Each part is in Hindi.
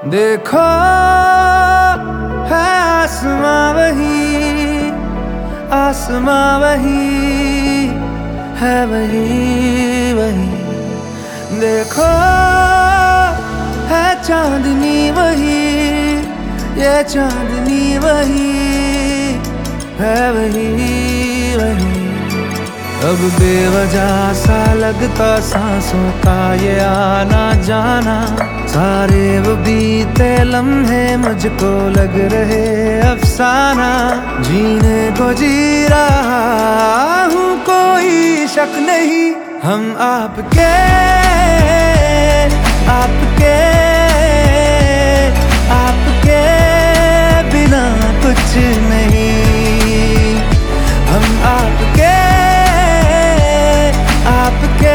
देखो है आसमां वही है वही वही। देखो है चांदनी वही, ये चांदनी वही है वही वही। अब बेवजह सा लगता सांसों का ये आना जाना, सारे वो बीते लम्हे मुझको लग रहे अफसाना। जीने को जी रहा हूँ कोई शक नहीं, हम आपके आपके आपके बिना कुछ नहीं। हम आपके आपके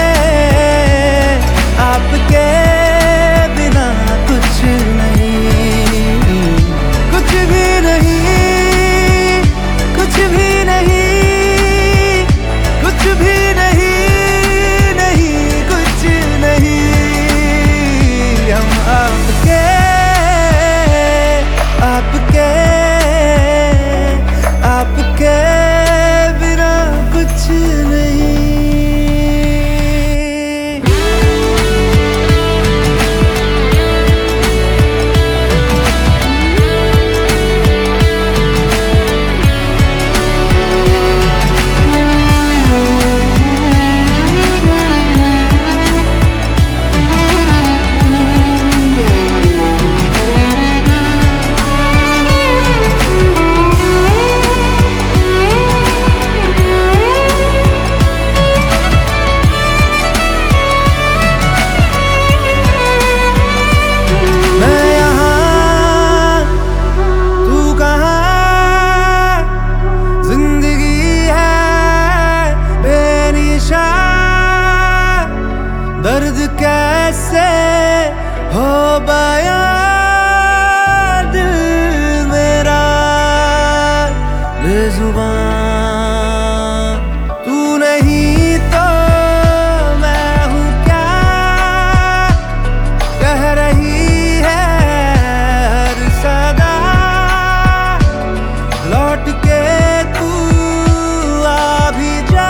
आपके बिना कुछ नहीं, कुछ भी नहीं, कुछ भी नहीं, कुछ भी नहीं, नहीं कुछ नहीं। हम आपके आपके आपके बिना कुछ नहीं। दर्द कैसे हो बयां दिल मेरा बेजुबां। तू नहीं तो मैं हूँ क्या, कह रही है हर सदा। लौट के तू आ भी जा,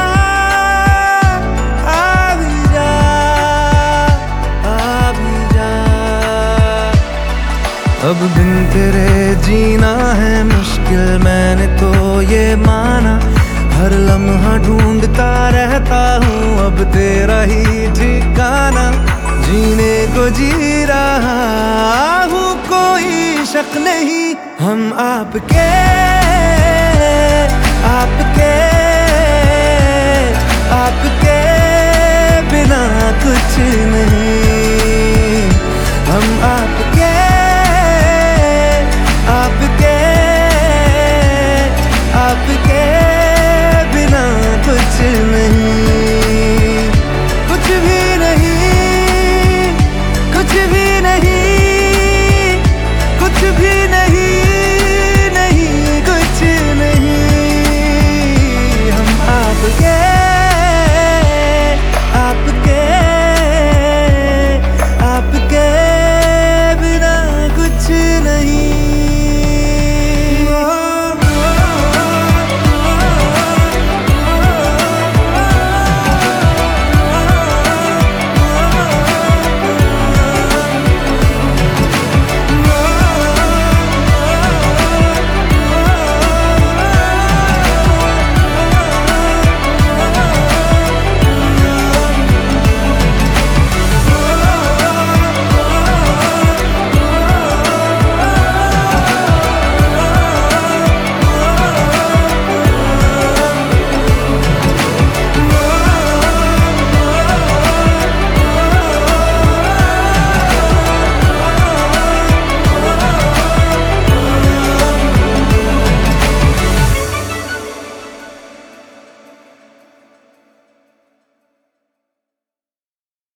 अब बिन तेरे जीना है मुश्किल मैंने तो ये माना। हर लम्हा ढूंढता रहता हूँ अब तेरा ही ठिकाना। जीने को जी रहा हूँ कोई शक नहीं, हम आपके आपके आपके बिना कुछ नहीं। हम आपके